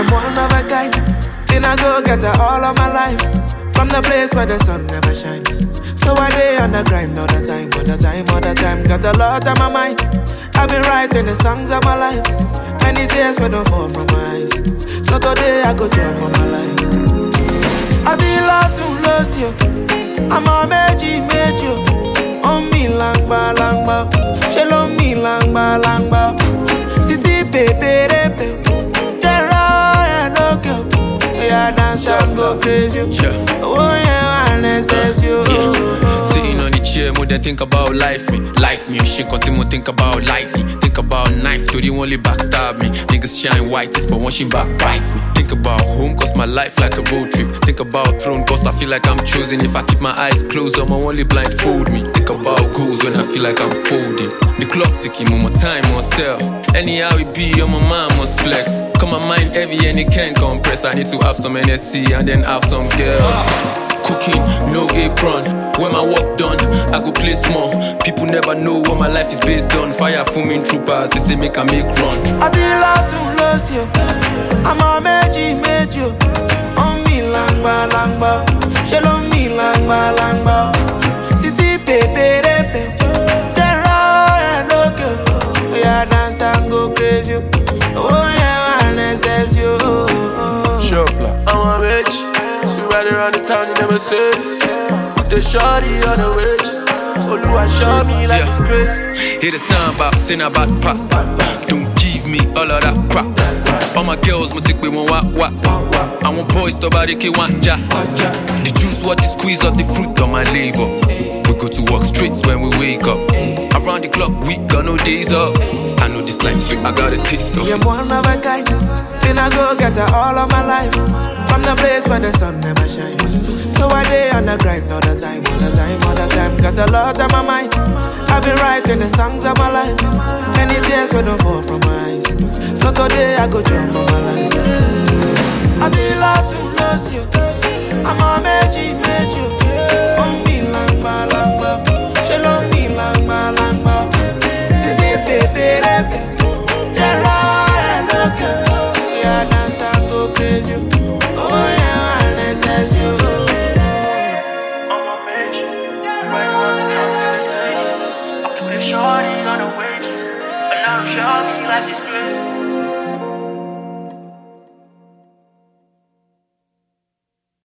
I'm one of a kind. Then I go get her all of my life. From the place where the sun never shines. So I day on the grind all the time, all the time, all the time. Got a lot on my mind. I've been writing the songs of my life. Many tears will don't fall from my eyes. So today I go drop on my life. I did lot to lose you. I'm a magic, you. On me lang ba. She love me lang ba. Sisi pepe repe. Terra no girl. Yeah, dance and go crazy. Oh yeah, and says you. Sitting on the chair, more than think about life me. Shit, continue think about lightly. Think about knife, to the only backstab me. Niggas shine whites, but one she back bites me. Think about home, cause my life like a road trip. Think about throne, cause I feel like I'm choosing. If I keep my eyes closed, I'ma only blindfold me. Think about goals when I feel like I'm folding. The clock ticking, more time must tell. Anyhow it be, on my mind must flex. Cause my mind heavy and it can't compress. I need to have some NSC and then have some girls. Cooking, no apron. When my work done, I go play small. People never know what my life is based on. Fire fuming troopers, they say make run. I did lot to lose you. I'm a magic, you. On me lang ba. She love me lang ba. Sisi pepe repe. Terra no girl. Yeah, dance and go crazy. Oh yeah, and says you. Sure, I'm a bitch. Ride around the town, you never say this. Put the shawty on the waist. Oluwa show me like it's crazy. It is time about sin about pass. Don't give me all of that crap. All my girls, my tick we want wah. I want boys to body ki want ja. The juice what the squeeze of the fruit of my labor. We go to work straight when we wake up. Around the clock, we got no days off. I know this life sweet, I got a taste of it. I'm one of a kind. Then I go get her all of my life. From the place where the sun never shines. So I day on the grind all the time. Got a lot on my mind. I've been writing the songs of my life. Many tears will don't fall from my eyes. So today I go drop on my life. I feel lot to lose you. I'm a magic.